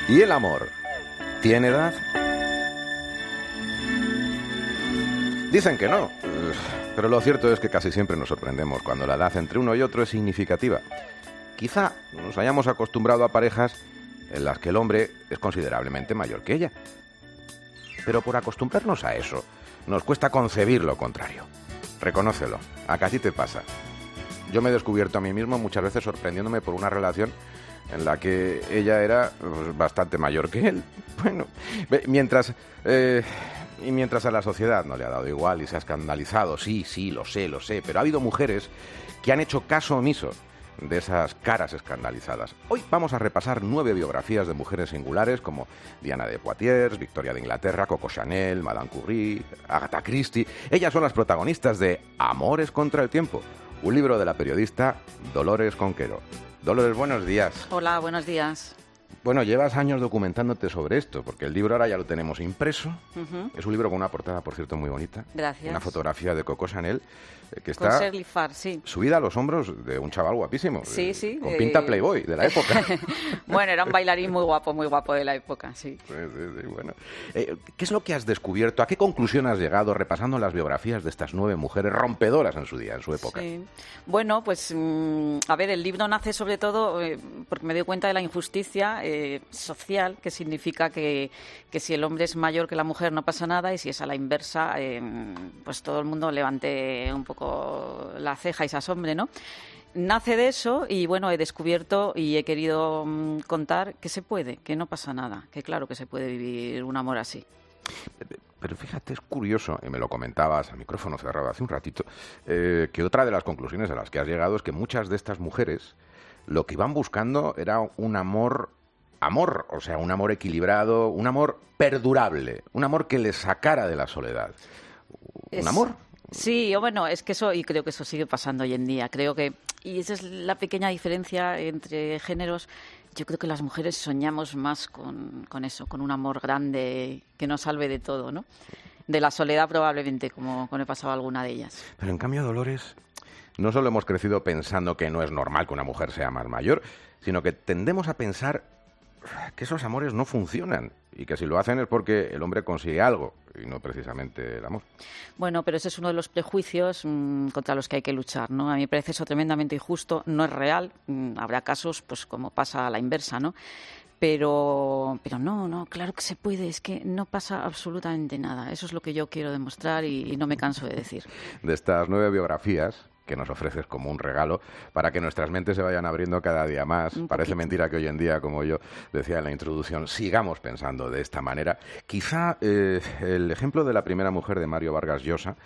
¿Y el amor tiene edad? Dicen que no, pero lo cierto es que casi siempre nos sorprendemos cuando la edad entre uno y otro es significativa. Quizá nos hayamos acostumbrado a parejas en las que el hombre es considerablemente mayor que ella. Pero por acostumbrarnos a eso, nos cuesta concebir lo contrario. Reconócelo, ¿a que así te pasa? Yo me he descubierto a mí mismo muchas veces sorprendiéndome por una relación en la que ella era bastante mayor que él. Bueno, mientras a la sociedad no le ha dado igual y se ha escandalizado, sí, lo sé, pero ha habido mujeres que han hecho caso omiso de esas caras escandalizadas. Hoy vamos a repasar 9 biografías de mujeres singulares como Diana de Poitiers, Victoria de Inglaterra, Coco Chanel, Madame Curie, Agatha Christie. Ellas son las protagonistas de Amores contra el tiempo, un libro de la periodista Dolores Conquero. Dolores, buenos días. Hola, buenos días. Bueno, llevas años documentándote sobre esto, porque el libro ahora ya lo tenemos impreso. Es un libro con una portada, por cierto, muy bonita. Gracias. Una fotografía de Coco Chanel, que con está Shirley Farr, sí, subida a los hombros de un chaval guapísimo. Sí. Con pinta Playboy de la época. Bueno, era un bailarín muy guapo de la época, sí. Sí, bueno. ¿Qué es lo que has descubierto? ¿A qué conclusión has llegado repasando las biografías de estas 9 mujeres rompedoras en su día, en su época? Sí. Bueno, pues, a ver, el libro nace sobre todo porque me doy cuenta de la injusticia social, que significa que si el hombre es mayor que la mujer no pasa nada, y si es a la inversa, pues todo el mundo levante un poco la ceja y se asombre, ¿no? Nace de eso y, bueno, he descubierto y he querido contar que se puede, que no pasa nada, que claro que se puede vivir un amor así. Pero fíjate, es curioso, y me lo comentabas a micrófono cerrado hace un ratito, que otra de las conclusiones a las que has llegado es que muchas de estas mujeres lo que iban buscando era un amor, o sea, un amor equilibrado, un amor perdurable, un amor que les sacara de la soledad. ¿Un amor? Sí, bueno, es que eso, y creo que eso sigue pasando hoy en día. Creo que, y esa es la pequeña diferencia entre géneros, yo creo que las mujeres soñamos más con eso, con un amor grande que nos salve de todo, ¿no? De la soledad probablemente, como he pasado a alguna de ellas. Pero en cambio, Dolores, no solo hemos crecido pensando que no es normal que una mujer sea más mayor, sino que tendemos a pensar que esos amores no funcionan y que si lo hacen es porque el hombre consigue algo y no precisamente el amor. Bueno, pero ese es uno de los prejuicios contra los que hay que luchar, ¿no? A mí me parece eso tremendamente injusto, no es real, habrá casos pues como pasa a la inversa, ¿no? Pero no, claro que se puede, es que no pasa absolutamente nada. Eso es lo que yo quiero demostrar y no me canso de decir. De estas 9 biografías que nos ofreces como un regalo para que nuestras mentes se vayan abriendo cada día más. Parece mentira que hoy en día, como yo decía en la introducción, sigamos pensando de esta manera. Quizá el ejemplo de la primera mujer de Mario Vargas Llosa,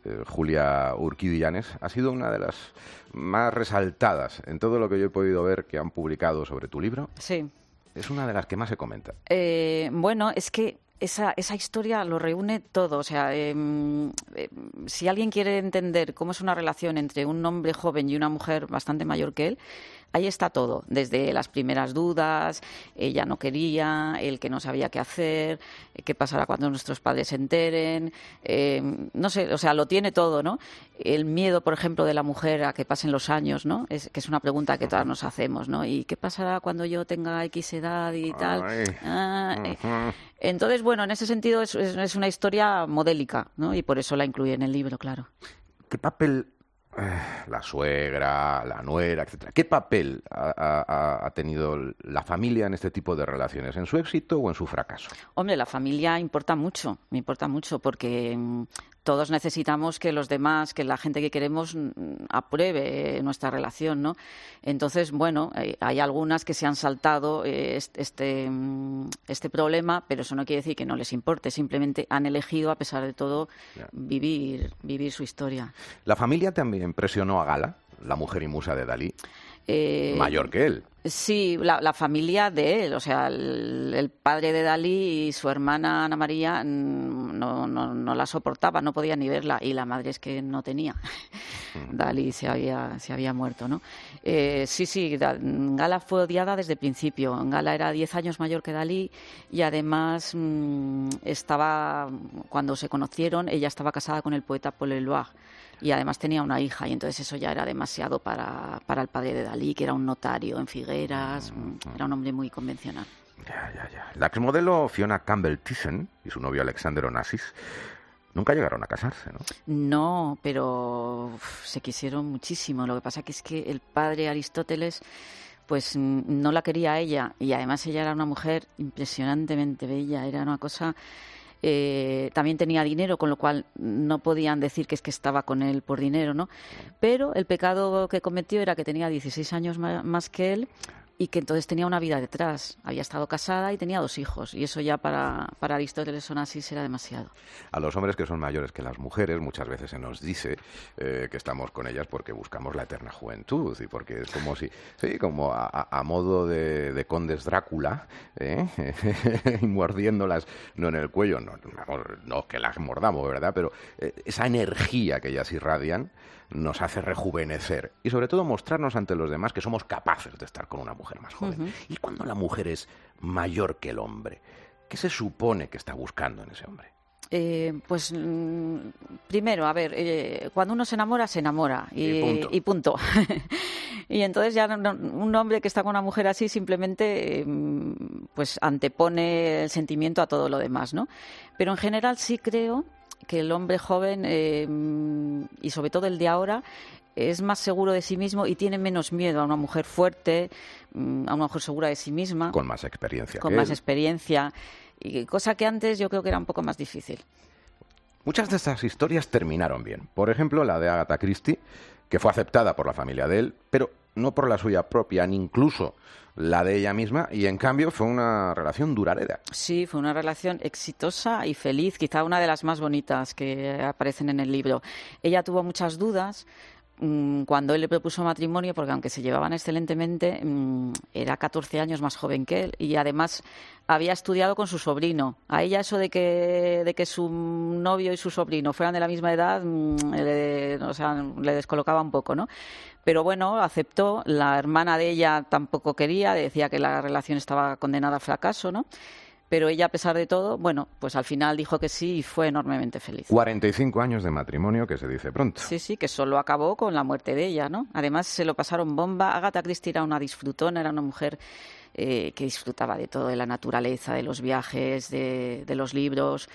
Julia Urquidi Llanes, ha sido una de las más resaltadas en todo lo que yo he podido ver que han publicado sobre tu libro. Sí. Es una de las que más se comenta. Bueno, es que esa historia lo reúne todo. O sea, si alguien quiere entender cómo es una relación entre un hombre joven y una mujer bastante mayor que él, ahí está todo, desde las primeras dudas, ella no quería, él que no sabía qué hacer, qué pasará cuando nuestros padres se enteren, no sé, o sea, lo tiene todo, ¿no? El miedo, por ejemplo, de la mujer a que pasen los años, ¿no? Que es una pregunta que todas nos hacemos, ¿no? ¿Y qué pasará cuando yo tenga X edad y tal? Entonces, bueno, en ese sentido es una historia modélica, ¿no? Y por eso la incluí en el libro, claro. ¿Qué papel la suegra, la nuera, etcétera? ¿Qué papel ha tenido la familia en este tipo de relaciones? ¿En su éxito o en su fracaso? Hombre, la familia importa mucho, me importa mucho, porque todos necesitamos que los demás, que la gente que queremos apruebe nuestra relación, ¿no? Entonces, bueno, hay algunas que se han saltado este problema, pero eso no quiere decir que no les importe, simplemente han elegido, a pesar de todo, vivir su historia. ¿La familia también presionó a Gala, la mujer y musa de Dalí? Mayor que él. Sí, la familia de él, o sea, el padre de Dalí y su hermana Ana María no la soportaba, no podía ni verla, y la madre es que no tenía. Dalí se había muerto, ¿no? Sí, Gala fue odiada desde el principio. Gala era 10 años mayor que Dalí y además cuando se conocieron, ella estaba casada con el poeta Paul Eluard. Y además tenía una hija, y entonces eso ya era demasiado para el padre de Dalí, que era un notario en Figueres. ojeras, era un hombre muy convencional. Ya. La exmodelo Fiona Campbell-Thyssen y su novio Alexander Onassis nunca llegaron a casarse, ¿no? No, pero se quisieron muchísimo. Lo que pasa es que el padre Aristóteles pues no la quería a ella, y además ella era una mujer impresionantemente bella, era una cosa... también tenía dinero, con lo cual no podían decir que es que estaba con él por dinero, ¿no? Pero el pecado que cometió era que tenía 16 años más que él, y que entonces tenía una vida detrás. Había estado casada y tenía 2 hijos, y eso ya para Aristóteles Onassis era demasiado. A los hombres que son mayores que las mujeres muchas veces se nos dice que estamos con ellas porque buscamos la eterna juventud, y porque es como si, sí, como a modo de condes Drácula, y mordiéndolas, no en el cuello, no que las mordamos, ¿verdad? Pero esa energía que ellas irradian nos hace rejuvenecer y sobre todo mostrarnos ante los demás que somos capaces de estar con una mujer más joven. Uh-huh. Y cuando la mujer es mayor que el hombre, ¿qué se supone que está buscando en ese hombre? Primero, a ver, cuando uno se enamora y punto. Y entonces ya un hombre que está con una mujer así simplemente pues antepone el sentimiento a todo lo demás, ¿no? Pero en general sí creo que el hombre joven, y sobre todo el de ahora, es más seguro de sí mismo y tiene menos miedo a una mujer fuerte, a una mujer segura de sí misma. Con más experiencia. Y cosa que antes yo creo que era un poco más difícil. Muchas de estas historias terminaron bien. Por ejemplo, la de Agatha Christie, que fue aceptada por la familia de él, pero no por la suya propia, ni incluso la de ella misma, y en cambio fue una relación duradera. Sí, fue una relación exitosa y feliz, quizá una de las más bonitas que aparecen en el libro. Ella tuvo muchas dudas cuando él le propuso matrimonio, porque aunque se llevaban excelentemente, era 14 años más joven que él, y además había estudiado con su sobrino. A ella eso de que su novio y su sobrino fueran de la misma edad, le descolocaba un poco, ¿no? Pero bueno, aceptó. La hermana de ella tampoco quería, decía que la relación estaba condenada al fracaso, ¿no? Pero ella, a pesar de todo, bueno, pues al final dijo que sí y fue enormemente feliz. 45 años de matrimonio, que se dice pronto. Sí, que solo acabó con la muerte de ella, ¿no? Además, se lo pasaron bomba. Agatha Christie era una disfrutona, era una mujer que disfrutaba de todo, de la naturaleza, de los viajes, de los libros.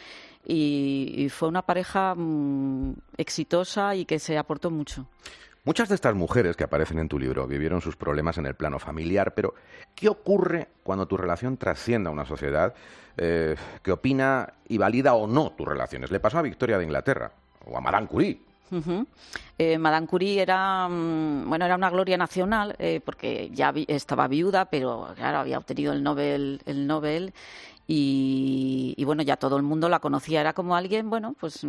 Y fue una pareja exitosa y que se aportó mucho. Muchas de estas mujeres que aparecen en tu libro vivieron sus problemas en el plano familiar, pero ¿qué ocurre cuando tu relación trasciende a una sociedad que opina y valida o no tus relaciones? Le pasó a Victoria de Inglaterra o a Madame Curie. Uh-huh. Madame Curie era una gloria nacional porque ya estaba viuda, pero claro, había obtenido el Nobel. Y bueno, ya todo el mundo la conocía, era como alguien, bueno, pues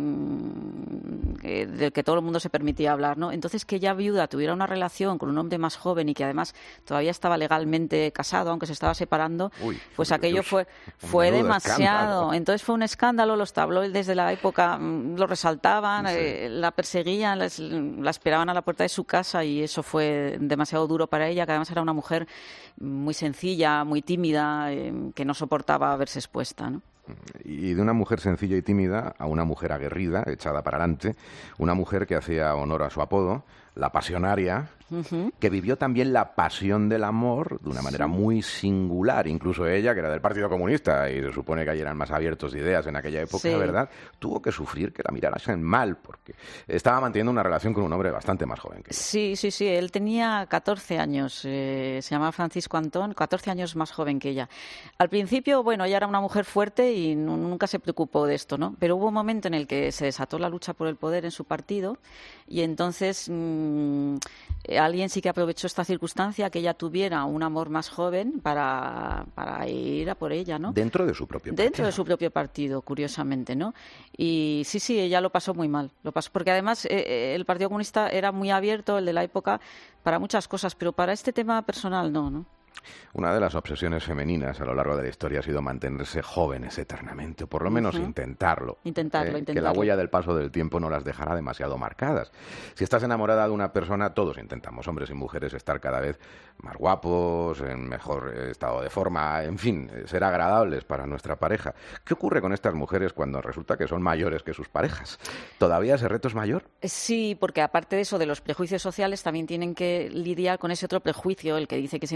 del que todo el mundo se permitía hablar, ¿no? Entonces, que ella viuda tuviera una relación con un hombre más joven y que además todavía estaba legalmente casado, aunque se estaba separando, pues aquello fue demasiado. Escándalo. Entonces fue un escándalo, los tabloides de la época lo resaltaban, la perseguían, la esperaban a la puerta de su casa, y eso fue demasiado duro para ella, que además era una mujer muy sencilla, muy tímida, que no soportaba verse expuesta, ¿no? Y de una mujer sencilla y tímida a una mujer aguerrida, echada para adelante, una mujer que hacía honor a su apodo, la pasionaria, uh-huh, que vivió también la pasión del amor de una manera muy singular. Incluso ella, que era del Partido Comunista, y se supone que allí eran más abiertos de ideas en aquella época, ¿verdad?, tuvo que sufrir que la miraran mal, porque estaba manteniendo una relación con un hombre bastante más joven que ella. Sí, él tenía 14 años, se llamaba Francisco Antón, 14 años más joven que ella. Al principio, bueno, ella era una mujer fuerte y nunca se preocupó de esto, ¿no? Pero hubo un momento en el que se desató la lucha por el poder en su partido, y entonces alguien sí que aprovechó esta circunstancia, que ella tuviera un amor más joven para ir a por ella, ¿no? Dentro de su propio partido. Dentro de su propio partido, curiosamente, ¿no? Y sí, ella lo pasó muy mal. Porque además el Partido Comunista era muy abierto, el de la época, para muchas cosas, pero para este tema personal no. Una de las obsesiones femeninas a lo largo de la historia ha sido mantenerse jóvenes eternamente, o por lo menos intentarlo. Que la huella del paso del tiempo no las dejará demasiado marcadas. Si estás enamorada de una persona, todos intentamos, hombres y mujeres, estar cada vez más guapos, en mejor estado de forma, en fin, ser agradables para nuestra pareja. ¿Qué ocurre con estas mujeres cuando resulta que son mayores que sus parejas? ¿Todavía ese reto es mayor? Sí, porque aparte de eso, de los prejuicios sociales, también tienen que lidiar con ese otro prejuicio, el que dice que siempre tenemos que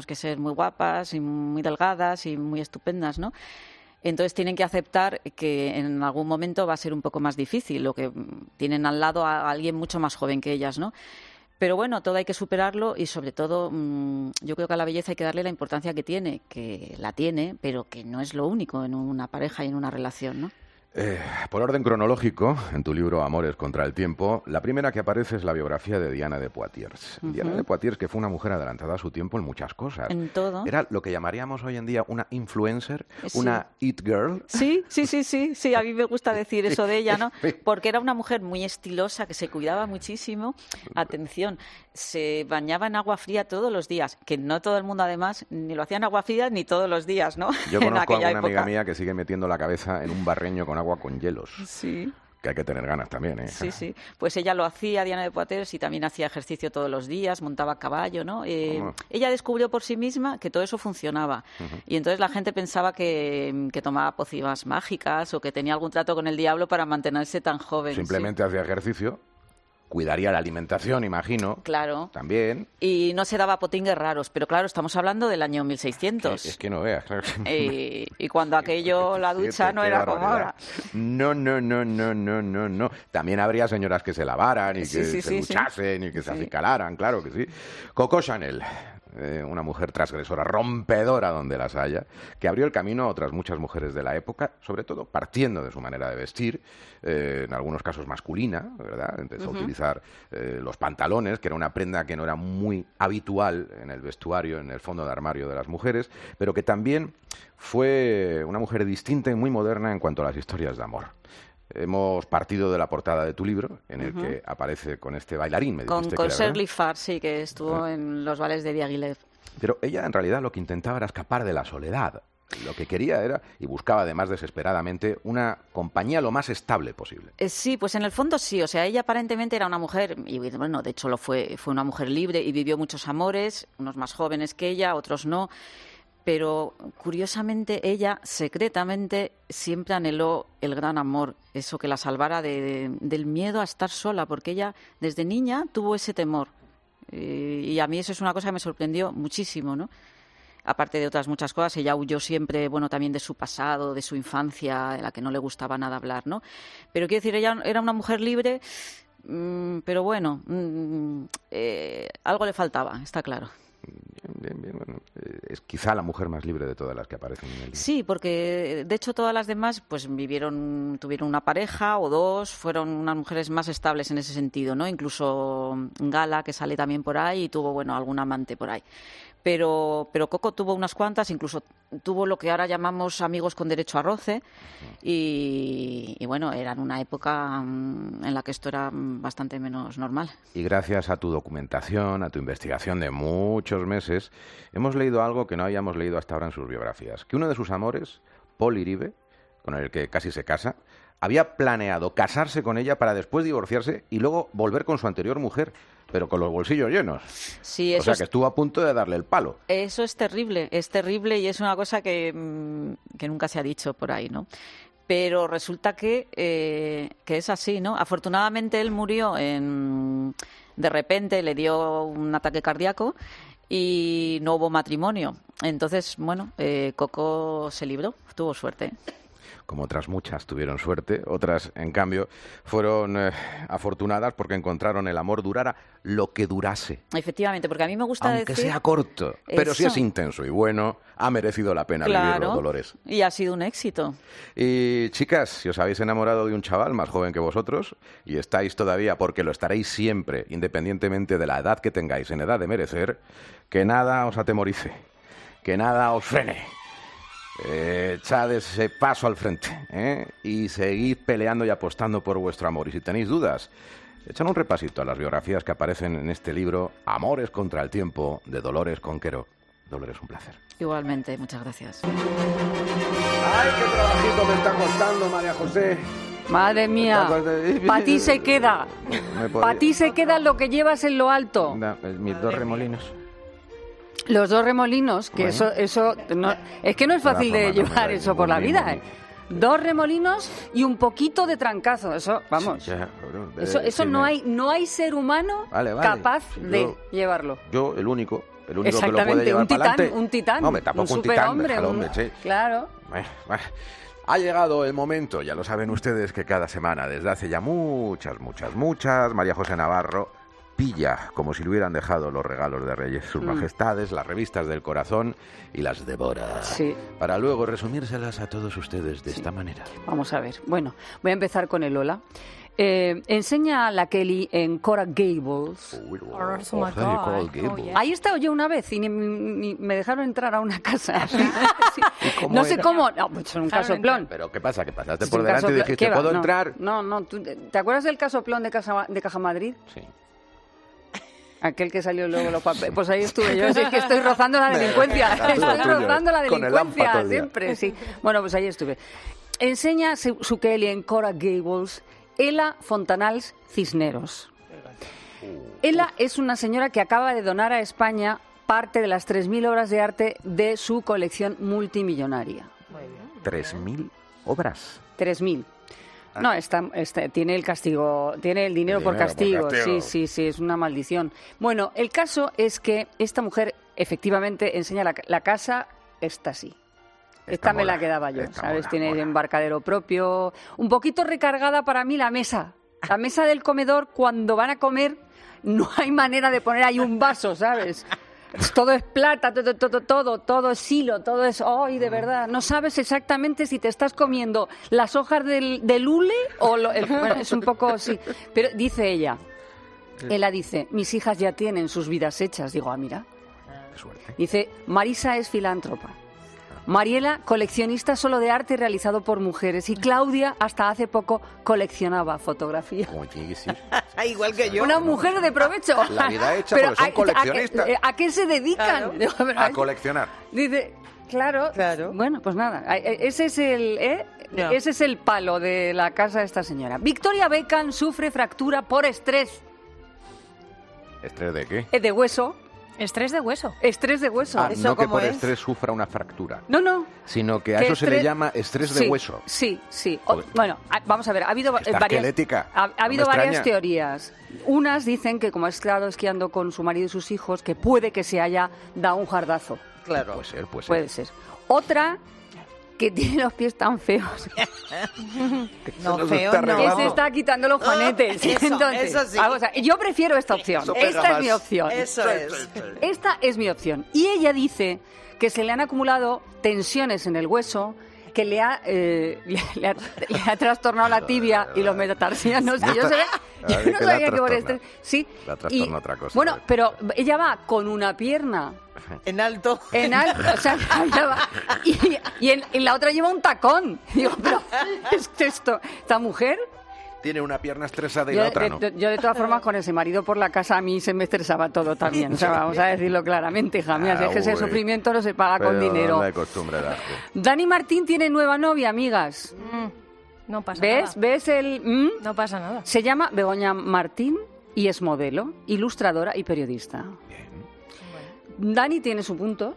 que ser muy guapas y muy delgadas y muy estupendas, ¿no? Entonces tienen que aceptar que en algún momento va a ser un poco más difícil, o que tienen al lado a alguien mucho más joven que ellas, ¿no? Pero bueno, todo hay que superarlo y sobre todo yo creo que a la belleza hay que darle la importancia que la tiene, pero que no es lo único en una pareja y en una relación, ¿no? Por orden cronológico, en tu libro Amores contra el tiempo, la primera que aparece es la biografía de Diana de Poitiers. Diana de Poitiers, que fue una mujer adelantada a su tiempo en muchas cosas. En todo. Era lo que llamaríamos hoy en día una influencer, una it girl. Sí, a mí me gusta decir eso de ella, ¿no? Porque era una mujer muy estilosa, que se cuidaba muchísimo. Atención, se bañaba en agua fría todos los días, que no todo el mundo además ni lo hacía en agua fría ni todos los días, ¿no? Yo conozco a una amiga mía que sigue metiendo la cabeza en un barreño con agua con hielos. Sí. Que hay que tener ganas también, ¿eh? Sí. Pues ella lo hacía, Diana de Poitiers, y también hacía ejercicio todos los días, montaba a caballo, ¿no? Ella descubrió por sí misma que todo eso funcionaba. Y entonces la gente pensaba que tomaba pócimas mágicas o que tenía algún trato con el diablo para mantenerse tan joven. Simplemente hacía ejercicio. Cuidaría la alimentación, imagino. Claro. También. Y no se daba potingues raros. Pero claro, estamos hablando del año 1600. Es que no veas, claro. Y cuando aquello, la ducha no era como ahora. No. También habría señoras que se lavaran y que se duchasen y que se acicalaran, claro que sí. Coco Chanel. Una mujer transgresora, rompedora donde las haya, que abrió el camino a otras muchas mujeres de la época, sobre todo partiendo de su manera de vestir, en algunos casos masculina, ¿verdad? Empezó a utilizar los pantalones, que era una prenda que no era muy habitual en el vestuario, en el fondo de armario de las mujeres, pero que también fue una mujer distinta y muy moderna en cuanto a las historias de amor. Hemos partido de la portada de tu libro, en el que aparece con este bailarín. Me dijiste con Shirley Farr, sí, que estuvo en los ballets de Diaghilev. Pero ella, en realidad, lo que intentaba era escapar de la soledad. Lo que quería era, y buscaba además desesperadamente, una compañía lo más estable posible. Sí, pues en el fondo sí. O sea, ella aparentemente era una mujer, y bueno, de hecho lo fue una mujer libre y vivió muchos amores, unos más jóvenes que ella, otros no. Pero curiosamente ella secretamente siempre anheló el gran amor, eso que la salvara del miedo a estar sola, porque ella desde niña tuvo ese temor. Y a mí eso es una cosa que me sorprendió muchísimo, ¿no? Aparte de otras muchas cosas, ella huyó siempre, bueno, también de su pasado, de su infancia, de la que no le gustaba nada hablar, ¿no? Pero quiero decir, ella era una mujer libre, pero bueno, algo le faltaba, está claro. Bien, bueno, es quizá la mujer más libre de todas las que aparecen en el libro. Sí, porque de hecho todas las demás pues tuvieron una pareja o dos, fueron unas mujeres más estables en ese sentido, ¿no? Incluso Gala, que sale también por ahí, y tuvo, bueno, algún amante por ahí. Pero Coco tuvo unas cuantas, incluso tuvo lo que ahora llamamos amigos con derecho a roce, y bueno, era en una época en la que esto era bastante menos normal. Y gracias a tu documentación, a tu investigación de muchos meses, hemos leído algo que no habíamos leído hasta ahora en sus biografías, que uno de sus amores, Paul Iribe, con el que casi se casa, había planeado casarse con ella para después divorciarse y luego volver con su anterior mujer, pero con los bolsillos llenos. Sí, o sea, que estuvo a punto de darle el palo. Eso es terrible y es una cosa que nunca se ha dicho por ahí, ¿no? Pero resulta que es así, ¿no? Afortunadamente él murió de repente, le dio un ataque cardíaco y no hubo matrimonio. Entonces, bueno, Coco se libró, tuvo suerte. Como otras muchas tuvieron suerte, otras, en cambio, fueron afortunadas porque encontraron el amor durara lo que durase. Efectivamente, porque a mí me gusta aunque decir... sea corto, pero si es intenso y bueno, ha merecido la pena vivirlo, Dolores. Y ha sido un éxito. Y chicas, si os habéis enamorado de un chaval más joven que vosotros y estáis todavía, porque lo estaréis siempre, independientemente de la edad que tengáis en edad de merecer, que nada os atemorice, que nada os frene. Echad ese paso al frente y seguid peleando y apostando por vuestro amor. Y si tenéis dudas, echad un repasito a las biografías que aparecen en este libro Amores contra el tiempo, de Dolores Conquero. Dolores, un placer. Igualmente, muchas gracias. ¡Ay, qué trabajito me está costando, María José! Madre mía, para ti se queda. Para ti se queda lo que llevas en lo alto. Mis dos remolinos. Los dos remolinos, que bueno, eso no, es que no es fácil de llevar eso por la vida, ¿eh? 2 remolinos y un poquito de trancazo, eso, vamos. Sí, ya, eso no hay ser humano capaz de llevarlo. Yo, el único, el único que lo puede llevar para adelante. Un titán, hombre, tampoco un titán, déjalo, hombre, sí. Claro. Bueno. Ha llegado el momento, ya lo saben ustedes, que cada semana, desde hace ya muchas, María José Navarro pilla, como si le hubieran dejado los regalos de Reyes sus majestades, las revistas del corazón, y las devora. Sí. Para luego resumírselas a todos ustedes de esta manera. Vamos a ver. Bueno, voy a empezar con el hola. Enseña a la Kelly en Coral Gables. Ahí he estado yo una vez y ni me dejaron entrar a una casa. Sí. No sé cómo. No, pues es un casoplón. ¿Pero qué pasa? ¿Que pasaste por delante y dijiste, ¿puedo entrar? No. ¿Te acuerdas del casoplón de Caja Madrid? Sí. Aquel que salió luego los papeles. Pues ahí estuve yo. Es que estoy rozando la delincuencia. Siempre, sí. Bueno, pues ahí estuve. Enseña su Kelly en Coral Gables Ela Fontanals Cisneros. Ela es una señora que acaba de donar a España parte de las 3.000 obras de arte de su colección multimillonaria. 3.000 obras. 3.000. No, tiene el castigo, tiene el dinero por castigo. Sí, es una maldición. Bueno, el caso es que esta mujer efectivamente enseña la casa, está así. Esta me la quedaba yo, ¿sabes? Tiene embarcadero propio, un poquito recargada para mí la mesa. La mesa del comedor, cuando van a comer, no hay manera de poner ahí un vaso, ¿sabes? Todo es plata, todo es hilo, todo es... ¡Ay, de verdad! No sabes exactamente si te estás comiendo las hojas del hule o... Bueno, es un poco así. Pero dice ella, dice, mis hijas ya tienen sus vidas hechas. Digo, mira. Qué suerte. Dice, Marisa es filántropa. Mariela, coleccionista solo de arte realizado por mujeres. Y Claudia, hasta hace poco, coleccionaba fotografía. Como tiene que ser. Igual que yo. Una mujer de provecho. La vida hecha, porque son coleccionistas. ¿A qué se dedican? Claro. A coleccionar. Dice, claro. Bueno, pues nada. Ese es el palo de la casa de esta señora. Victoria Beckham sufre fractura por estrés. ¿Estrés de qué? De hueso. Estrés de hueso. Estrés de hueso. No que por estrés sufra una fractura. No. Sino que a eso se le llama estrés de hueso. Sí. Bueno, vamos a ver, ha habido varias teorías. Unas dicen que como ha estado esquiando con su marido y sus hijos, que puede que se haya dado un jardazo. Claro. Puede ser. Otra, que tiene los pies tan feos. No, feo no. Que se está quitando los juanetes. Entonces, eso sí. Vamos a ver, yo prefiero esta opción. Esta es mi opción. Eso es. Esta es mi opción. Y ella dice que se le han acumulado tensiones en el hueso, que le ha trastornado la tibia y los metatarsianos. Yo no sabía que por estrés. Sí. La trastorna otra cosa. Bueno, pero ella va con una pierna. En alto, o sea, ella va, y en la otra lleva un tacón. Digo, pero esta mujer tiene una pierna estresada y la otra no. Yo de todas formas, con ese marido por la casa, a mí se me estresaba todo también. O sea, vamos a decirlo claramente, hija mía. Si es que ese sufrimiento no se paga con dinero. No hay costumbre darte. Dani Martín tiene nueva novia, amigas. No pasa nada. ¿Ves No pasa nada. Se llama Begoña Martín y es modelo, ilustradora y periodista. Bien. Dani tiene su punto.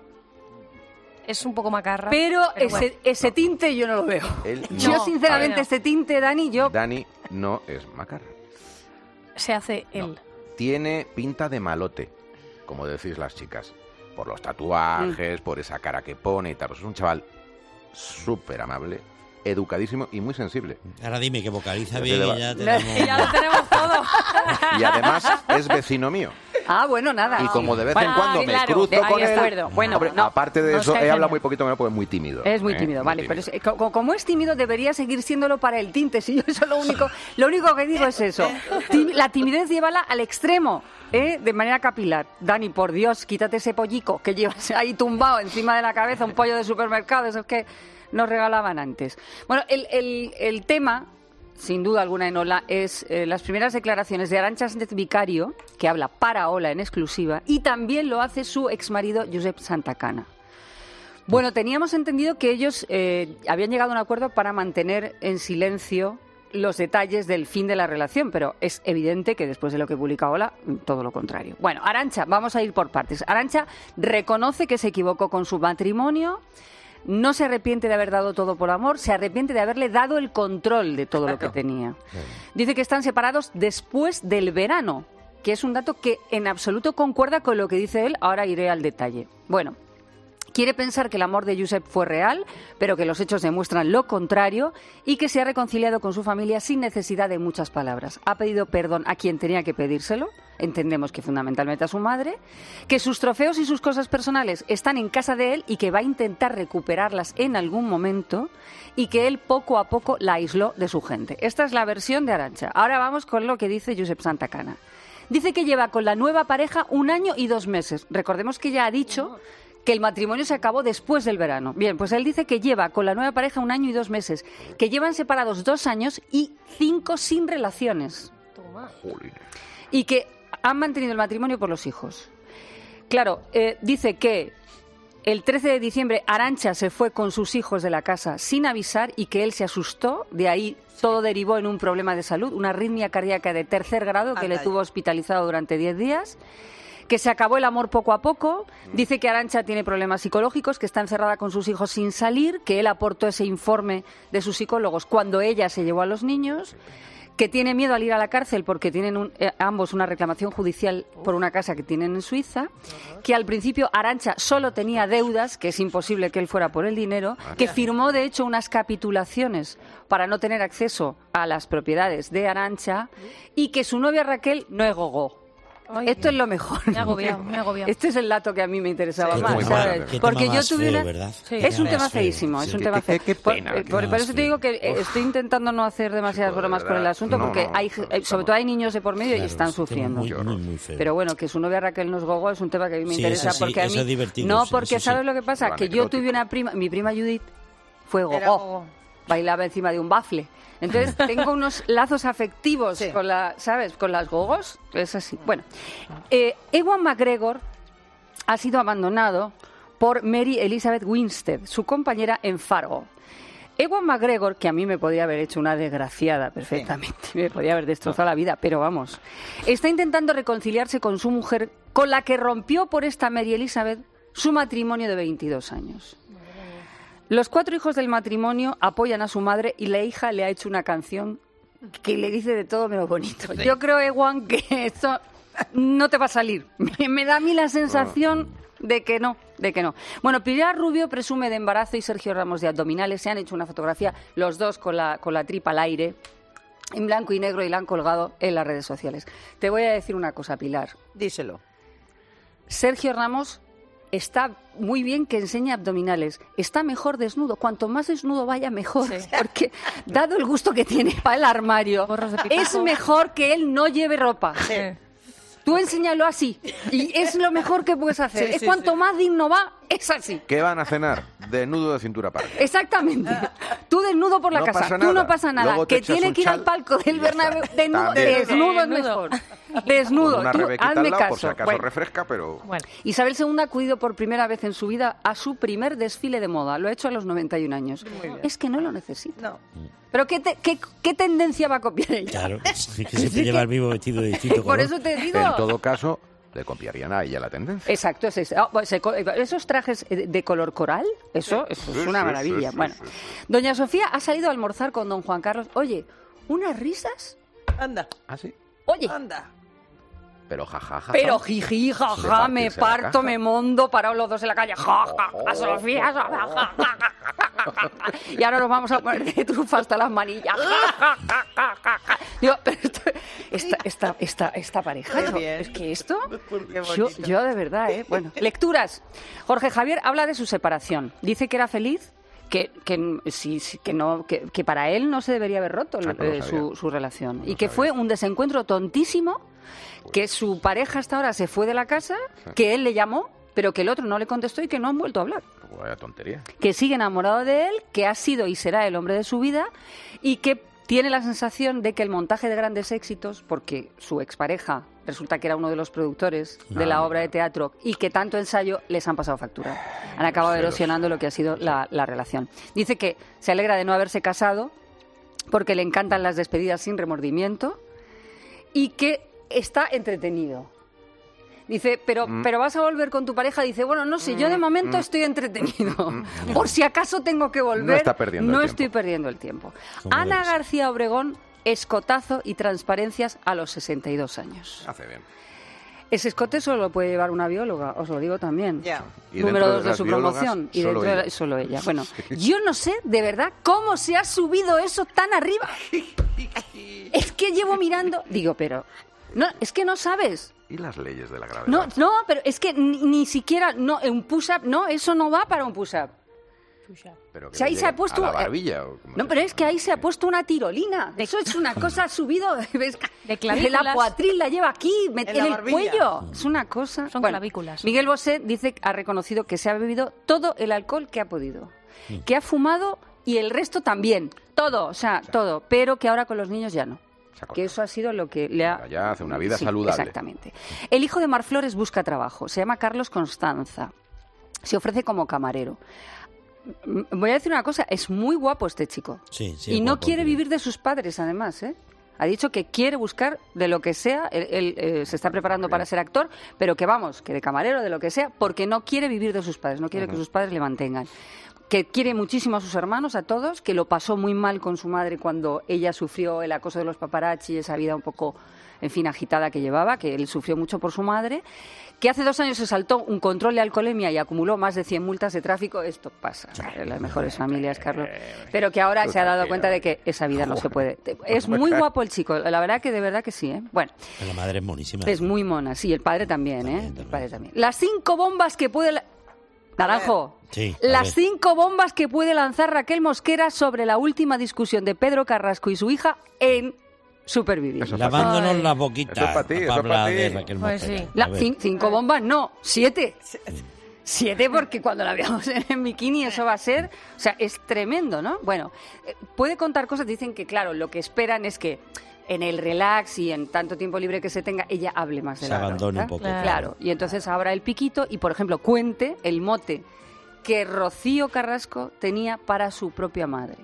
Es un poco macarra. Pero ese tinte yo no lo veo. Yo, sinceramente, ese tinte, Dani, Dani no es macarra. Se hace él. Tiene pinta de malote, como decís las chicas. Por los tatuajes, por esa cara que pone y tal. Pues es un chaval súper amable, educadísimo y muy sensible. Ahora dime que vocaliza bien y ya tenemos... Ya lo tenemos todo. Y además es vecino mío. Bueno, nada. Y como de vez en cuando me cruzo con él... Bueno, hombre, aparte de eso, he hablado muy poquito con él porque es muy tímido. Es muy tímido, vale. Tímido. Pero como es tímido, debería seguir siéndolo para el tinte. Si yo eso lo único que digo es eso. La timidez llévala al extremo, de manera capilar. Dani, por Dios, quítate ese pollico que llevas ahí tumbado encima de la cabeza, un pollo de supermercado, esos que nos regalaban antes. Bueno, el tema, sin duda alguna, en Hola, es las primeras declaraciones de Arantxa Sánchez Vicario, que habla para Hola en exclusiva, y también lo hace su exmarido Josep Santacana. Bueno, teníamos entendido que ellos habían llegado a un acuerdo para mantener en silencio los detalles del fin de la relación, pero es evidente que después de lo que publica Hola, todo lo contrario. Bueno, Arantxa, vamos a ir por partes. Arantxa reconoce que se equivocó con su matrimonio. No se arrepiente de haber dado todo por amor, se arrepiente de haberle dado el control de todo lo que tenía. Dice que están separados después del verano, que es un dato que en absoluto concuerda con lo que dice él. Ahora iré al detalle. Bueno, quiere pensar que el amor de Josep fue real, pero que los hechos demuestran lo contrario y que se ha reconciliado con su familia sin necesidad de muchas palabras. Ha pedido perdón a quien tenía que pedírselo, entendemos que fundamentalmente a su madre, que sus trofeos y sus cosas personales están en casa de él y que va a intentar recuperarlas en algún momento y que él poco a poco la aisló de su gente. Esta es la versión de Arantxa. Ahora vamos con lo que dice Josep Santacana. Dice que lleva con la nueva pareja 1 año y 2 meses. Recordemos que ya ha dicho que el matrimonio se acabó después del verano. Bien, pues él dice que lleva con la nueva pareja 1 año y 2 meses, que llevan separados 2 años y 5 sin relaciones. Y que han mantenido el matrimonio por los hijos. Claro, dice que el 13 de diciembre Arantxa se fue con sus hijos de la casa sin avisar y que él se asustó. De ahí todo derivó en un problema de salud, una arritmia cardíaca de 3er grado que le tuvo hospitalizado durante 10 días. Que se acabó el amor poco a poco. Dice que Arantxa tiene problemas psicológicos, que está encerrada con sus hijos sin salir, que él aportó ese informe de sus psicólogos cuando ella se llevó a los niños, que tiene miedo al ir a la cárcel porque tienen ambos una reclamación judicial por una casa que tienen en Suiza, que al principio Arantxa solo tenía deudas, que es imposible que él fuera por el dinero, que firmó de hecho unas capitulaciones para no tener acceso a las propiedades de Arantxa y que su novia Raquel no es gogó. Esto es lo mejor. Me ha agobiado. Este es el dato que a mí me interesaba Sí, más, muy ¿sabes? mal. Qué Porque tema yo más tuve feo, una... ¿verdad? Sí. Es un Qué tema más feo. feísimo, es Sí. un tema feo. Qué pena. Por eso te digo que estoy intentando no hacer demasiadas bromas con el asunto, No, porque no, hay, sobre todo hay niños de por medio y Claro, están es un tema sufriendo. muy feo. Pero bueno, que su novia Raquel nos gogó es un tema que a mí me Sí, interesa, eso sí, porque a eso mí... es divertido, No, sí, porque eso sí. ¿sabes lo que pasa? Lo Que yo tuve anecdótico. una prima, mi prima Judith fue Era gogó. gogó. Bailaba encima de un bafle. Entonces tengo unos lazos afectivos Sí. con ¿sabes? Con las gogos. Es así. Bueno, Ewan McGregor ha sido abandonado por Mary Elizabeth Winstead, su compañera en Fargo. Ewan McGregor, que a mí me podría haber hecho una desgraciada perfectamente, me podría haber destrozado la vida, pero vamos, está intentando reconciliarse con su mujer, con la que rompió por esta Mary Elizabeth su matrimonio de 22 años. Los 4 hijos del matrimonio apoyan a su madre y la hija le ha hecho una canción que le dice de todo menos bonito. Yo creo, Ewan, que esto no te va a salir. Me da a mí la sensación de que no. Bueno, Pilar Rubio presume de embarazo y Sergio Ramos de abdominales. Se han hecho una fotografía los dos con la tripa al aire, en blanco y negro, y la han colgado en las redes sociales. Te voy a decir una cosa, Pilar. Díselo. Sergio Ramos está muy bien que enseñe abdominales. Está mejor desnudo. Cuanto más desnudo vaya, mejor. Sí. Porque, dado el gusto que tiene para el armario, Gorros de pipaco. es mejor que él no lleve ropa. Sí. Tú enséñalo así. Y es lo mejor que puedes hacer. Sí, es sí, cuanto sí. más digno va, es así. ¿Qué van a cenar? Desnudo de cintura para arriba. Exactamente. Tú desnudo por la No casa. pasa Tú no nada. pasa nada. Luego te Que echas tiene un que ir al chal palco del y ya está. Bernabéu desnudo. También. Desnudo es Desnudo. mejor. Desnudo. Con una Tú rebequita hazme al lado, caso. por si acaso Bueno. refresca, pero... Bueno, Isabel II ha acudido por primera vez en su vida a su primer desfile de moda. Lo ha hecho a los 91 años. Es que no lo necesita. No. ¿Pero qué tendencia va a copiar ella? Claro, es que siempre lleva el mismo vestido de distinto Por color. eso te digo. En todo caso, le copiarían a ella la tendencia. Exacto, es eso. Esos trajes de color coral, eso es una sí, maravilla. sí, Bueno, sí. doña Sofía ha salido a almorzar con don Juan Carlos. Oye, unas risas. Anda, ¿Ah, sí? Oye, anda. Pero jajaja. pero jiji, De jaja, me partirse la parto, caja. me mondo, parados los dos en la calle. Ja, ja, ja, Sofía, ja, ja, ja, ja, ja. Y ahora nos vamos a poner de trufa hasta las manillas. Ja, ja, ja, ja, ja, ja. Digo, pero esta pareja, Qué bien. es que esto, Qué bonito. yo de verdad, Bueno, lecturas. Jorge Javier habla de su separación. Dice que era feliz, que para él no se debería haber roto Ah, no lo sabía. su relación. No Y lo que sabía. fue un desencuentro tontísimo, que su pareja hasta ahora se fue de la casa, que él le llamó, pero que el otro no le contestó y que no han vuelto a hablar. Vaya tontería. Que sigue enamorado de él, que ha sido y será el hombre de su vida y que tiene la sensación de que el montaje de grandes éxitos, porque su expareja resulta que era uno de los productores de la obra de teatro y que tanto ensayo les han pasado factura. Han acabado celos. erosionando lo que ha sido la relación. Dice que se alegra de no haberse casado porque le encantan las despedidas sin remordimiento y que está entretenido. Dice, pero vas a volver con tu pareja. Dice, bueno, no sé, yo de momento estoy entretenido. Por si acaso tengo que volver, No está perdiendo el no tiempo. estoy perdiendo el tiempo. ¿Cómo Ana ves? García Obregón escotazo y transparencias a los 62 años. Hace bien. Ese escote solo lo puede llevar una bióloga, os lo digo también. Ya. Y Número dentro de 2 de las su biólogas, promoción. Y solo dentro ella. solo ella. Bueno, yo no sé, de verdad, cómo se ha subido eso tan arriba. Es que llevo mirando... Digo, pero... No, es que no sabes. ¿Y las leyes de la gravedad? No, pero es que ni siquiera... No, un push-up... No, eso no va para un push-up. Pero que Si ahí le se ha llegue puesto... ¿A la barbilla? ¿O cómo No, se pero llama? es que ahí se ha puesto una tirolina. Eso es una cosa subido. ¿Ves? De clavículas. La poatril la lleva aquí, En en la el barbilla. cuello. Es una cosa. Son clavículas. Miguel Bosé dice que ha reconocido que se ha bebido todo el alcohol que ha podido, que ha fumado y el resto también. Todo, o sea, todo. Pero que ahora con los niños ya no. Se ha cortado. Que eso ha sido lo que le ha... Ahora ya hace una vida Sí, saludable. Exactamente. El hijo de Mar Flores busca trabajo. Se llama Carlos Constanza. Se ofrece como camarero. Voy a decir una cosa, es muy guapo este chico. Sí, sí, Y es no guapo, quiere sí. vivir de sus padres, además, ¿eh? Ha dicho que quiere buscar de lo que sea, él se está preparando para ser actor, pero que vamos, que de camarero, de lo que sea, porque no quiere vivir de sus padres, no quiere que sus padres le mantengan. Que quiere muchísimo a sus hermanos, a todos, que lo pasó muy mal con su madre cuando ella sufrió el acoso de los paparazzi, esa vida un poco, en fin, agitada que llevaba, que él sufrió mucho por su madre, que hace 2 años se saltó un control de alcoholemia y acumuló más de 100 multas de tráfico. Esto pasa en las mejores familias, Carlos. Pero que ahora se ha dado cuenta de que esa vida no se puede. Es muy guapo el chico, la verdad que de verdad que sí, ¿eh? Bueno, La madre es monísima. es muy mona, sí, el padre también, ¿eh? También. El padre también. Las 5 bombas que puede... Naranjo. Sí, a Las ver. 5 bombas que puede lanzar Raquel Mosquera sobre la última discusión de Pedro Carrasco y su hija en Supervivir. Eso es Lavándonos Ay. las boquitas. Eso es pa' ti, eso es hablar pa' ti. de Raquel Pues Mosquera. sí. A ver. 5 bombas, no, 7. 7 porque cuando la veamos en bikini eso va a ser... O sea, es tremendo, ¿no? Bueno, puede contar cosas, dicen que, claro, lo que esperan es que en el relax y en tanto tiempo libre que se tenga, ella hable más de Se la abandone bronca. un poco. Claro. Claro, y entonces abra el piquito y, por ejemplo, cuente el mote que Rocío Carrasco tenía para su propia madre.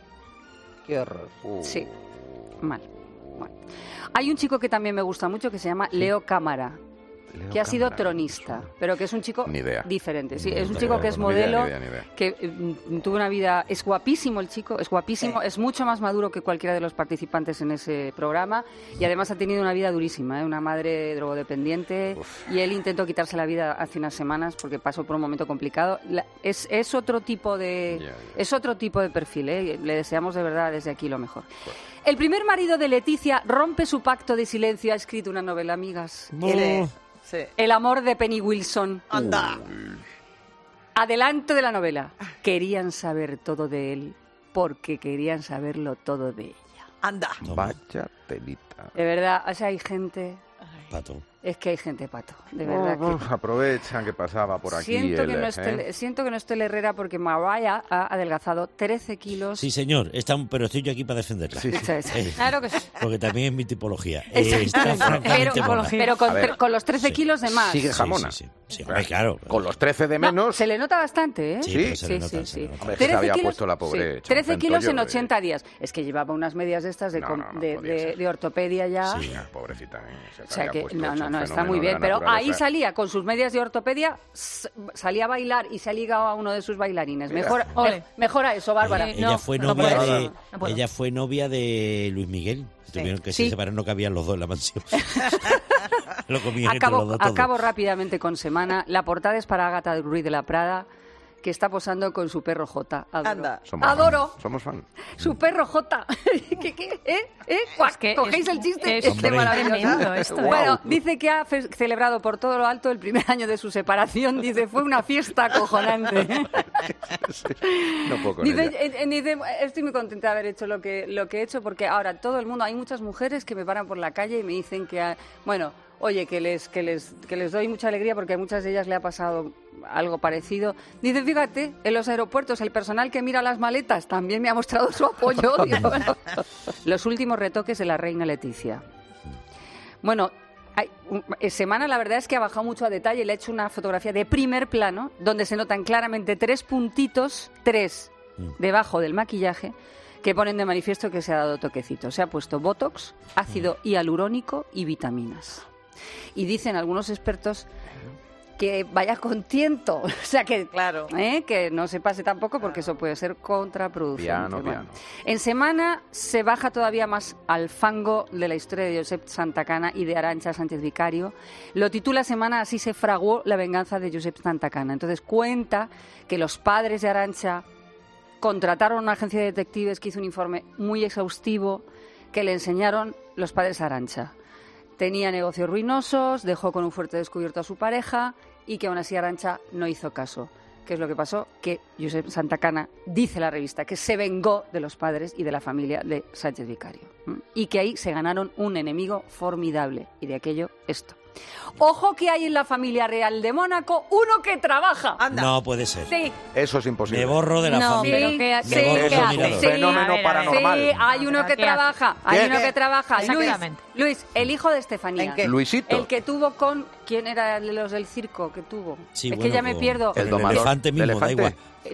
Qué horror. Sí, mal. Bueno. Hay un chico que también me gusta mucho que se llama Leo Cámara, Leo que ha sido Cámara, tronista, me suena. pero que es un chico Ni idea. diferente. Sí, Ni es un idea, chico que es ni idea, modelo, ni idea. que tuvo una vida... Es guapísimo el chico, es guapísimo, es mucho más maduro que cualquiera de los participantes en ese programa y además ha tenido una vida durísima, ¿eh? Una madre drogodependiente y él intentó quitarse la vida hace unas semanas porque pasó por un momento complicado. Es otro tipo de... Ya, ya. Es otro tipo de perfil, ¿eh? Le deseamos de verdad desde aquí lo mejor. El primer marido de Leticia rompe su pacto de silencio, ha escrito una novela, amigas. No. Sí. El amor de Penny Wilson. Anda. Adelanto de la novela. Querían saber todo de él porque querían saberlo todo de ella. Anda. Vaya telita. De verdad, o sea, hay gente... Pato. Es que hay gente pato, de verdad. que... Aprovechan que pasaba por aquí. Siento que, el, no esté, siento que no esté el Herrera porque Mariah ha adelgazado 13 kilos. Sí, señor. Pero estoy yo aquí para defenderla. Sí, sí. Esa es. Claro que sí. Porque también es mi tipología. Exacto. Está francamente Pero, mona. pero con, A ver. con los 13 Sí. kilos de más. Sigue jamona. Sí, sí, sí. Sí, hombre, claro. Con los 13 de No, menos. se le nota bastante, ¿eh? Sí, Sí, pero se le nota, se le nota. Hombre, es que se había puesto la pobre hecha un 13 kilos en centollo 80 días. Es que llevaba unas medias de estas de, No, no, no de, podía de- ser. de ortopedia ya. Sí. Pobrecita. Se O sea había que, puesto no, hecho no, un no, está fenómeno muy de bien. la Pero ahí naturaleza. salía con sus medias de ortopedia, salía a bailar y se ha ligado a uno de sus bailarines. Mira. Ole. Mejora eso, Bárbara. Ella No, fue no novia puedo. de No puedo. ella fue novia de Luis Miguel. Tuvieron que Sí. se separar, no cabían los dos en la mansión. Lo comían entre los dos todo. Acabo rápidamente con semana. La portada es para Ágata Ruiz de la Prada, que está posando con su perro Jota. Adoro. Anda. Adoro. Somos fan. Su perro Jota. ¿Qué? Cuac, que ¿cogéis es- el chiste? es Hombre. tremendo esto, ¿eh? Bueno, dice que ha celebrado por todo lo alto el primer año de su separación. Dice, fue una fiesta acojonante. No puedo con Dice, ella. dice, estoy muy contenta de haber hecho lo que he hecho porque ahora todo el mundo, hay muchas mujeres que me paran por la calle y me dicen que, bueno, oye, que les doy mucha alegría porque a muchas de ellas le ha pasado algo parecido. Dice, fíjate, en los aeropuertos el personal que mira las maletas también me ha mostrado su apoyo. Digo, bueno, los últimos retoques de la reina Leticia. Bueno, semana la verdad es que ha bajado mucho a detalle. Le he hecho una fotografía de primer plano donde se notan claramente 3 puntitos, 3, debajo del maquillaje, que ponen de manifiesto que se ha dado toquecito. Se ha puesto botox, ácido hialurónico y vitaminas. Y dicen algunos expertos que vaya con tiento, o sea que, Claro. que no se pase tampoco porque eso puede ser contraproducente. Piano, Bueno, piano. en semana se baja todavía más al fango de la historia de Josep Santacana y de Arantxa Sánchez Vicario. Lo titula Semana Así se fraguó la venganza de Josep Santacana. Entonces cuenta que los padres de Arantxa contrataron a una agencia de detectives que hizo un informe muy exhaustivo que le enseñaron los padres a Arantxa. Tenía negocios ruinosos, dejó con un fuerte descubierto a su pareja y que aún así Arantxa no hizo caso. ¿Qué es lo que pasó? Que Josep Santacana, dice la revista, que se vengó de los padres y de la familia de Sánchez Vicario. Y que ahí se ganaron un enemigo formidable. Y de aquello, esto. Ojo que hay en la familia real de Mónaco uno que trabaja. Anda. No puede ser. Sí. Eso es imposible. Me borro de la No, familia. pero Sí, ¿qué, sí, qué- borro qué ese Eso es hace? un mirador. fenómeno A ver, paranormal. Sí, hay uno que ¿Qué trabaja. ¿Qué? Hay uno que trabaja. Luis, Exactamente. Luis, el hijo de Estefanía. ¿En qué? Luisito. El que tuvo con... ¿Quién era el de los del circo que tuvo? Sí, es bueno, que ya me con- pierdo. con El domador. elefante mismo, ¿El da igual.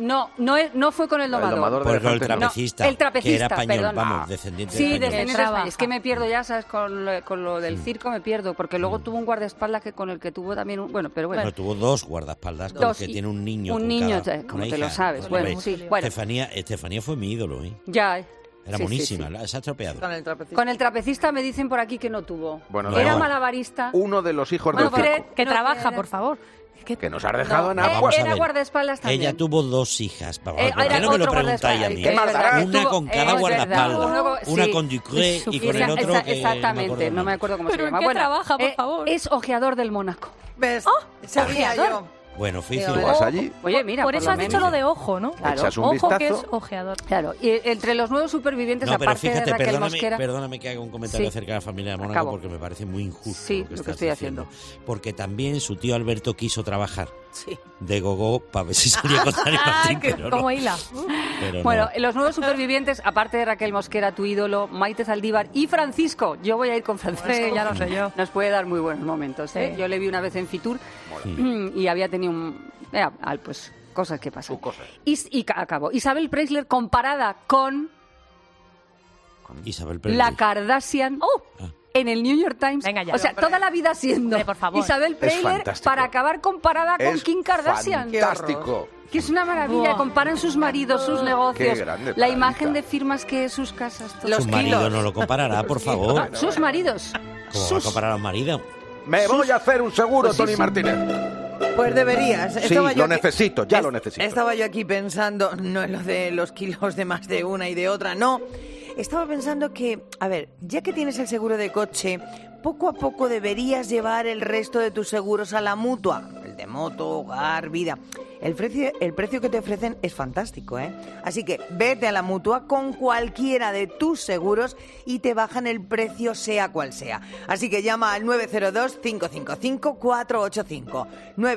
No fue con el domador. domador de Porque el elefantes, no. trapecista, No, el trapecista, que era español, perdón. vamos, descendiente Sí, de español. descendiente de Trabaja. España. Es que me pierdo ya, ¿sabes? Con lo del circo me pierdo, porque luego tuvo un guardaespaldas que con el que tuvo también un... Bueno, pero bueno. Bueno, tuvo dos guardaespaldas, con Dos el que y- tiene un niño. un con niño, cada- como una te lo hija. sabes. Bueno, Hombre, sí, bueno. Estefanía fue mi ídolo, ¿eh? Ya. Era Sí, buenísima, sí, sí. se ha estropeado. Con el trapecista. Con el trapecista me dicen por aquí que no tuvo. Bueno, da Era igual. malabarista. Uno de los hijos Bueno, del Fred, circo. Que no, trabaja, era- por favor. Que nos has dejado en No, agua. Vamos a era ver. guardaespaldas también. Ella tuvo dos hijas. ¿Por qué Era no me lo otro preguntáis a guardaespaldas. mí? ¿Qué más dará? Una Tuvo- con cada es verdad, guardaespaldas. uno- Una sí. con Ducré y con el otro que Exactamente, no me acuerdo cómo se ¿Pero en llama. qué trabaja, por favor? Es ojeador del Mónaco. ¿Ves? Sabía ojeador. yo. Bueno, oficio. Tú vas allí, Oye, mira, por eso lo has dicho menos. lo de ojo, ¿no? Claro. echas un Ojo vistazo. que es ojeador. Claro, y entre los nuevos supervivientes, No, pero aparte de fíjate, Raquel Mosquera... perdóname que haga un comentario Sí. acerca de la familia de Mónaco Acabo. porque me parece muy injusto Sí, lo que lo que estás estoy diciendo. Porque también su tío Alberto quiso trabajar Sí. de gogo para ver si salía con Dani Martín, pero no. Como hila. Pero Bueno, no. los nuevos supervivientes, aparte de Raquel Mosquera, tu ídolo, Maite Zaldívar y Francisco. Yo voy a ir con Francisco. Sí, ya lo sé yo. Nos puede dar muy buenos momentos. ¿eh? Sí. Yo le vi una vez en Fitur y había tenido pues cosas que pasan. Sus cosas. Y acabo. Isabel Preisler comparada con Isabel Presley. la Kardashian en el New York Times. Venga ya. O sea, toda la vida siendo Hombre, por favor. Isabel Preisler fantástico. para acabar comparada con Es Kim Kardashian. fantástico. Que es una maravilla, Buah. comparan sus maridos, sus negocios, Qué grande, la Clarita. imagen de firmas que es sus casas. todo. Los Su marido kilos. no lo comparará, por favor. Sus maridos. ¿Cómo va a comparar a un marido? Me voy a hacer un seguro, Pues sí, Tony sí. Martínez. Pues deberías. Sí, Estaba yo lo aquí- necesito, ya lo necesito. Estaba yo aquí pensando, no en lo de los kilos de más de una y de otra, no. Estaba pensando que, a ver, ya que tienes el seguro de coche, poco a poco deberías llevar el resto de tus seguros a la Mutua. El de moto, hogar, vida. El precio que te ofrecen es fantástico, ¿eh? Así que vete a la Mutua con cualquiera de tus seguros y te bajan el precio sea cual sea. Así que llama al 902-555-485.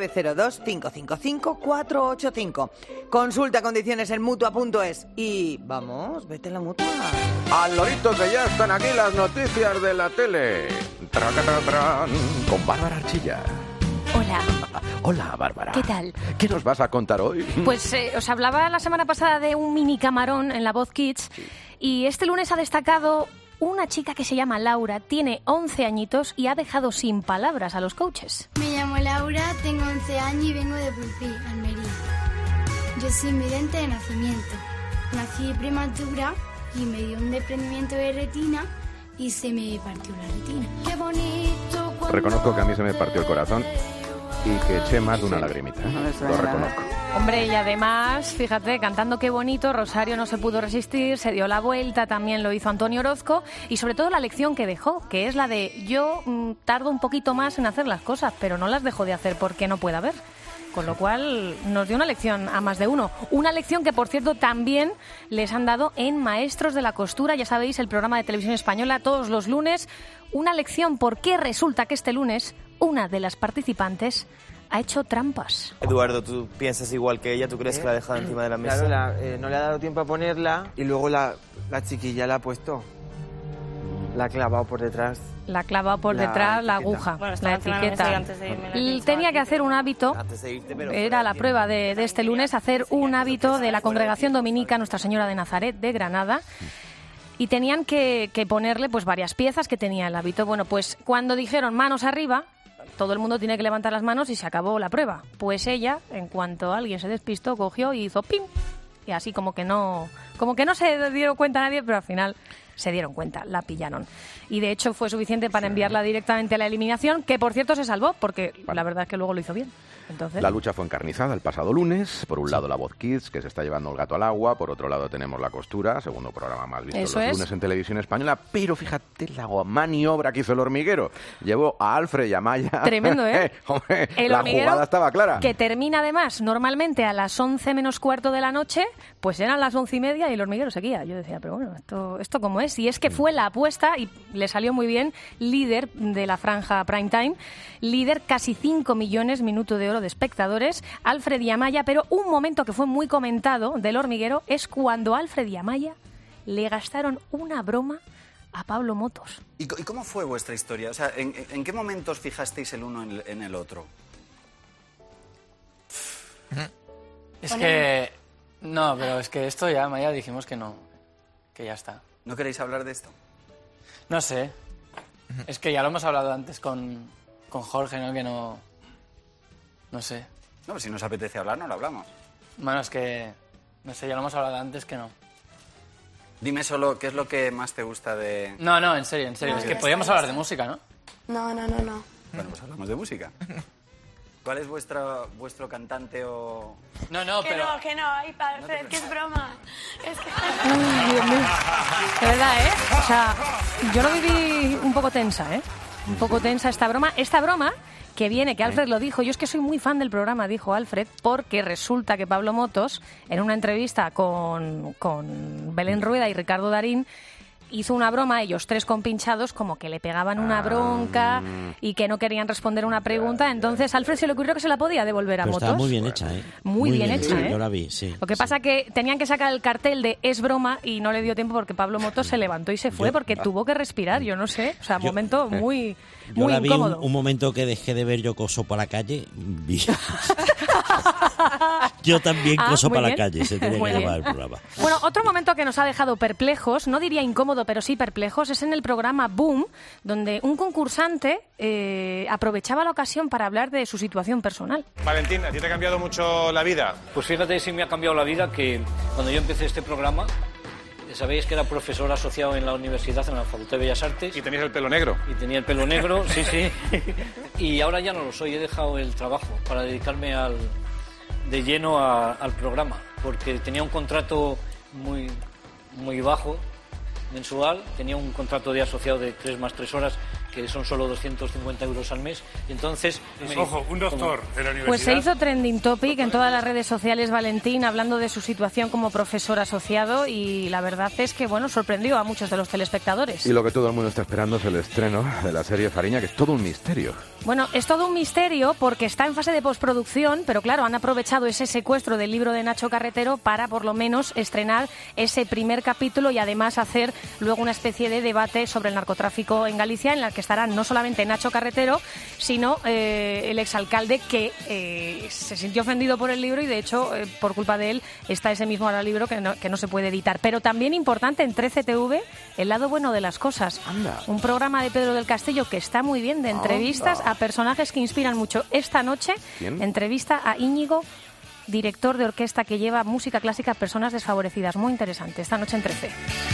902-555-485. Consulta condiciones en Mutua.es y vamos, vete a la Mutua. Al lorito que ya están aquí las noticias de la tele. Tracatatran, con Bárbara Archilla. Hola, Hola, Bárbara. ¿qué tal? ¿Qué nos vas a contar hoy? Pues os hablaba la semana pasada de un mini camarón en La Voz Kids y este lunes ha destacado una chica que se llama Laura, tiene 11 añitos y ha dejado sin palabras a los coaches. Me llamo Laura, tengo 11 años y vengo de Pulpí, Almería. Yo soy invidente de nacimiento. Nací prematura y me dio un desprendimiento de retina y se me partió la retina. Qué bonito cuando Reconozco que a mí se me partió el corazón y que eché más de una lagrimita. Lo reconozco. Hombre, y además, fíjate, cantando Qué bonito, Rosario no se pudo resistir, se dio la vuelta, también lo hizo Antonio Orozco, y sobre todo la lección que dejó, que es la de yo tardo un poquito más en hacer las cosas, pero no las dejo de hacer porque no pueda ver. Con lo cual nos dio una lección a más de uno. Una lección que, por cierto, también les han dado en Maestros de la Costura. Ya sabéis, el programa de televisión española todos los lunes. Una lección porque resulta que este lunes una de las participantes ha hecho trampas. Eduardo, ¿tú piensas igual que ella? ¿Tú crees que la ha dejado encima de la mesa? Claro, no le ha dado tiempo a ponerla y luego la chiquilla la ha puesto. La ha clavado por detrás. La ha clavado por detrás la etiqueta. aguja, Bueno, la estaba encima de la mesa etiqueta. y antes de irme la he Y pensado tenía aquí, que hacer un hábito. Antes de irte, pero Era la prueba de este lunes, hacer un hábito de la Congregación Dominica Nuestra Señora de Nazaret de Granada. Y tenían que ponerle pues varias piezas que tenía el hábito. Bueno, pues cuando dijeron manos arriba, todo el mundo tiene que levantar las manos y se acabó la prueba. Pues ella, en cuanto alguien se despistó, cogió y hizo ¡pim! Y así como que no se dieron cuenta nadie, pero al final se dieron cuenta, la pillaron. Y de hecho fue suficiente para enviarla directamente a la eliminación, que por cierto se salvó, porque la verdad es que luego lo hizo bien. Entonces... La lucha fue encarnizada el pasado lunes. Por un lado La Voz Kids, que se está llevando el gato al agua. Por otro lado tenemos La Costura, segundo programa más visto los lunes en televisión española. Pero fíjate la maniobra que hizo El Hormiguero. Llevó a Alfred y a Maya. Tremendo, ¿eh? Hombre, el la jugada estaba clara. Que termina además normalmente a las 11 menos cuarto de la noche, pues eran las 11:30 y El Hormiguero seguía. Yo decía, pero bueno, ¿esto cómo es? Y es que fue la apuesta y le salió muy bien, líder de la franja prime time, líder casi 5 millones minuto de oro de espectadores, Alfred y Amaya, pero un momento que fue muy comentado del Hormiguero es cuando Alfred y Amaya le gastaron una broma a Pablo Motos. ¿Y cómo fue vuestra historia? O sea, ¿en qué momentos fijasteis el uno en el otro? Es que... No, pero es que esto ya dijimos que no, que ya está. ¿No queréis hablar de esto? No sé. Es que ya lo hemos hablado antes con Jorge, ¿no? Que no... No sé. No, pues si nos apetece hablar, no lo hablamos. Bueno, es que... No sé, ya lo hemos hablado antes que no. Dime solo qué es lo que más te gusta de... No, en serio. No, es que podríamos hablar de música, ¿no? No. Bueno, pues hablamos de música. ¿Cuál es vuestro cantante o...? No, que pero... Que no, ay, Alfred, que es broma. Es que... Uy, Dios mío. De verdad, ¿eh? O sea, yo lo viví un poco tensa, ¿eh? Un poco tensa esta broma. Esta broma que viene, que Alfred lo dijo, yo es que soy muy fan del programa, dijo Alfred, porque resulta que Pablo Motos, en una entrevista con Belén Rueda y Ricardo Darín, hizo una broma, ellos tres compinchados, como que le pegaban una bronca y que no querían responder una pregunta. Entonces Alfred se le ocurrió que se la podía devolver a Pero Motos. estaba muy bien hecha, ¿eh? Muy bien hecha, ¿eh? Yo la vi, sí. Lo que pasa que tenían que sacar el cartel de es broma y no le dio tiempo porque Pablo Motos se levantó y se fue porque tuvo que respirar, yo no sé. O sea, momento muy la vi incómodo. un momento que dejé de ver Yo coso para la calle. Yo también coso para la calle, se tiene que llamar el programa. Bueno, otro momento que nos ha dejado perplejos, no diría incómodo, pero sí perplejos, es en el programa Boom, donde un concursante aprovechaba la ocasión para hablar de su situación personal. Valentín, ¿a ti te ha cambiado mucho la vida? Pues fíjate si me ha cambiado la vida que cuando yo empecé este programa, sabéis que era profesor asociado en la universidad, en la Facultad de Bellas Artes. ¿Y tenías el pelo negro? Y tenía el pelo negro, sí. Y ahora ya no lo soy, he dejado el trabajo para dedicarme de lleno al programa, porque tenía un contrato muy bajo, mensual, tenía un contrato de asociado de 3 más 3 horas, que son solo 250 euros al mes, y entonces... Ojo, un doctor de la universidad... Pues se hizo trending topic en todas las redes sociales, Valentín, hablando de su situación como profesor asociado, y la verdad es que, bueno, sorprendió a muchos de los telespectadores. Y lo que todo el mundo está esperando es el estreno de la serie Fariña, que es todo un misterio. Bueno, es todo un misterio porque está en fase de postproducción, pero claro, han aprovechado ese secuestro del libro de Nacho Carretero para por lo menos estrenar ese primer capítulo y además hacer luego una especie de debate sobre el narcotráfico en Galicia, en la que estarán no solamente Nacho Carretero, sino el exalcalde que se sintió ofendido por el libro y de hecho por culpa de él está ese mismo ahora libro que no se puede editar. Pero también importante en 13TV, El lado bueno de las cosas. Anda. Un programa de Pedro del Castillo que está muy bien, de entrevistas a personajes que inspiran mucho. Esta noche, entrevista a Íñigo, director de orquesta que lleva música clásica a personas desfavorecidas. Muy interesante. Esta noche en 13.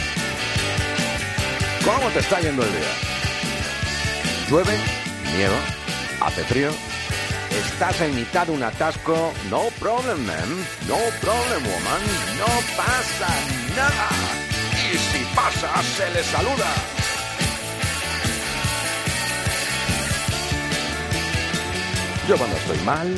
¿Cómo te está yendo el día? ¿Llueve? ¿Miedo? ¿Hace frío? ¿Estás en mitad de un atasco? No problem, man. No problem, woman. No pasa nada. Y si pasa, se le saluda. Yo cuando estoy mal...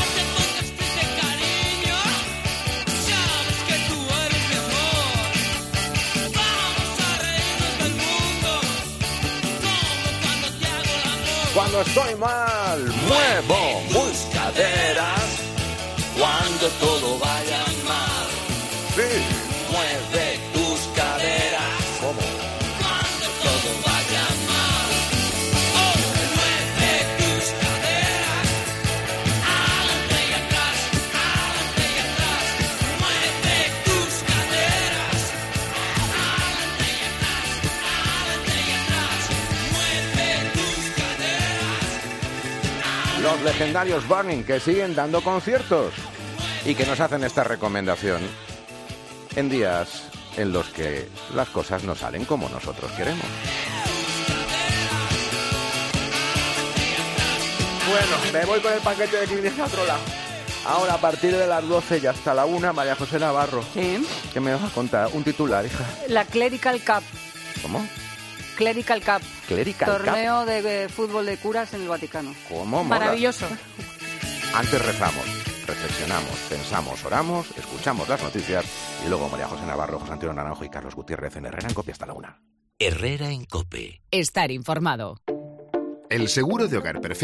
Cuando estoy mal, muevo mis caderas. Cuando todo vaya mal, sí, mueve tus caderas. ¿Cómo? Cuando todo vaya mal, mueve tus caderas. Adelante y atrás, mueve tus caderas. Adelante y atrás, mueve tus caderas. legendarios Burning, que siguen dando conciertos y que nos hacen esta recomendación en días en los que las cosas no salen como nosotros queremos. Bueno, me voy con el paquete de Kleenex a otro lado. Ahora, a partir de las 12 y hasta la 1, María José Navarro. ¿Sí? ¿Qué me vas a contar? Un titular, hija. La Clerical Cup. ¿Cómo? Clerical Cup. Clerical Cup. Torneo de fútbol de curas en el Vaticano. ¿Cómo? Mola. Maravilloso. Antes rezamos, reflexionamos, pensamos, oramos, escuchamos las noticias y luego María José Navarro, José Antonio Naranjo y Carlos Gutiérrez en Herrera en COPE hasta la 1. Herrera en COPE. Estar informado. El seguro de hogar perfecto